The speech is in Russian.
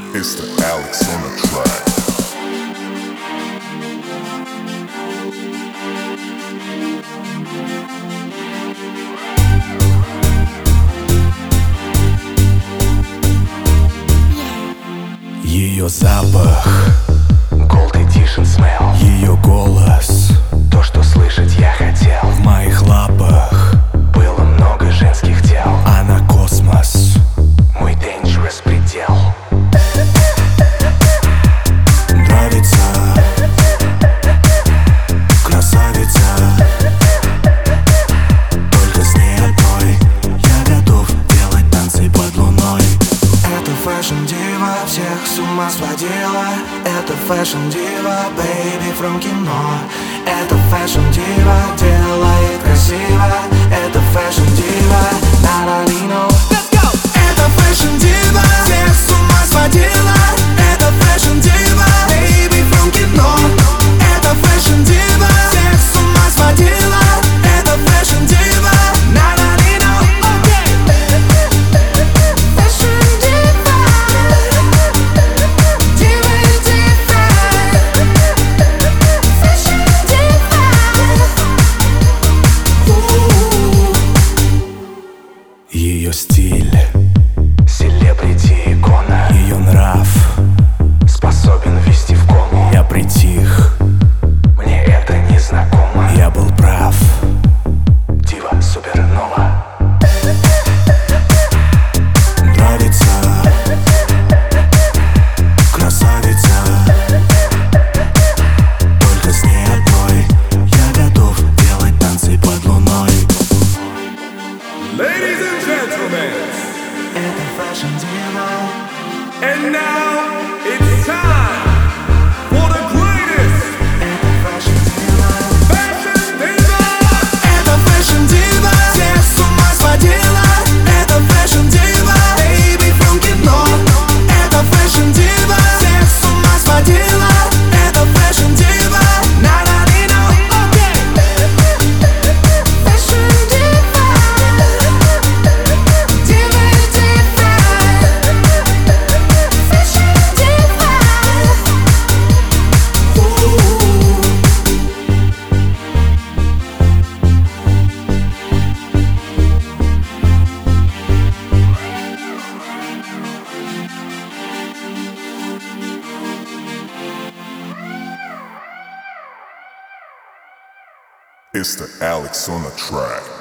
It's the Alex on the track. Ее запах, Gold Edition Smell. ее голос, То, что слышать я хотел. в моих лапах Было много женских тел. она космос. Мой dangerous предел. Нравится, красавица, только с ней одной я готов делать танцы под луной. Это фэшн дива, всех с ума сводила. Это фэшн дива, baby from кино. Это фэшн дива, делает красиво. Это фэшн дива, Наралино. Это фэшн дива, всех с ума сводила. Это фэшн дива, baby from кино. Это фэшн дива, всех с ума сводила. Это фэшн дива, Наралино. Ее стиль, Селебрити икона. ее нрав, Способен ввести в кому. я притих, Мне это не знакомо. я был прав. Дива супернова. Нравится, красавица, только с ней одной я готов делать танцы под луной. Ladies and gentlemen, Это фэшн дива. and now it's time for the greatest Это фэшн дива. fashion diva. Это фэшн дива, всех с ума сводила. Это фэшн дива, baby from кино. Это фэшн дива, всех с ума сводила. Это фэшн дива, Наралино. Фэшн дива, дива дива. Фэшн дива. It's the Alex on the track.